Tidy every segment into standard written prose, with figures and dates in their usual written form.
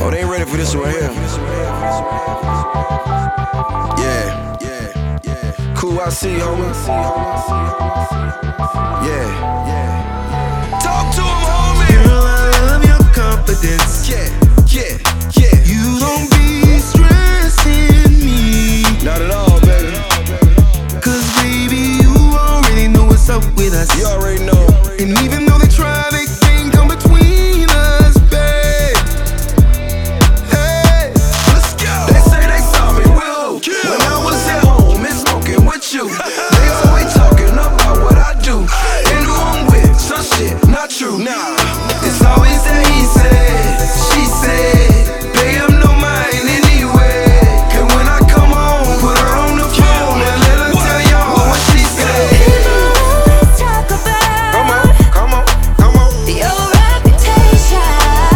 Oh, they ain't ready for this one here. Yeah. Cool, I see, homie. Yeah. Talk to him, homie. Girl, I love your confidence. Yeah. You don't be stressing me. Not at all, baby. Cause baby, you already know what's up with us. You already know. And even though they try, they can't come between us, babe. Hey, Let's go. They say they saw me with you when I was at home and smoking with you. They always talking about what I do and who I'm with. Some shit not true. Nah, it's always that he said, she said. Pay him no mind anyway. And when I come home, put her on the phone and let her tell y'all what she said. Let's talk about come on. your reputation.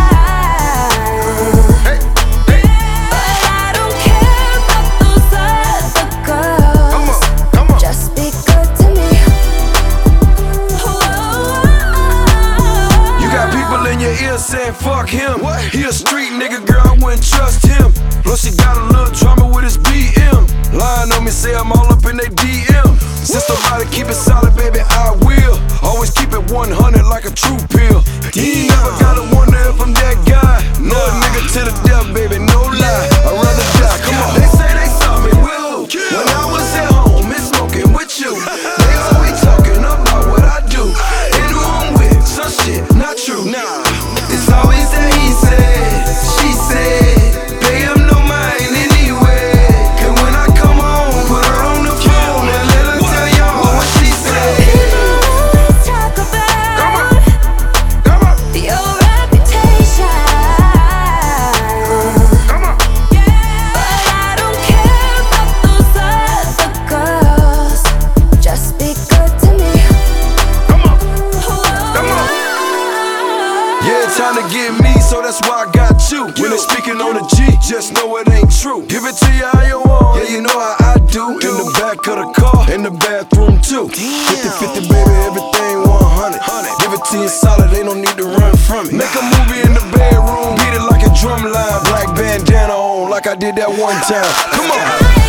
Hey. But I don't care about those other girls. Come on. Just be good to me. You got people in your ear saying fuck him. What? He a street nigga, girl, I wouldn't trust him. Plus he got a little drama with his BM. Lying on me, say I'm all up in they DM. Since nobody keep it solid, baby, I will. Always keep it 100 like a true pill. You never gotta wonder if I'm that guy. No nigga to the death, baby, no lie. I'd rather die, come on. They say they saw me with you when I was at home and smoking with you. They always talking about what I do and who I'm with. Some shit not true. Nah, It's always that he said, she said. Pay him no mind anyway. And when I come home, put her on the phone and let her tell y'all what she said. Let's talk about come on. your reputation. Come on. But I don't care about those other girls. Just be good to me. Come on. Yeah, it's time to get me, so that's why I got you. When they speaking on the G, just know it ain't true. Give it to you how you want, yeah, you know how I do. In the back of the car, in the bathroom too. 50-50, baby, everything 100. Give it to you solid, ain't no need to run from it. Make a movie in the bedroom, beat it like a drum line. Black bandana on, like I did that one time. Come on.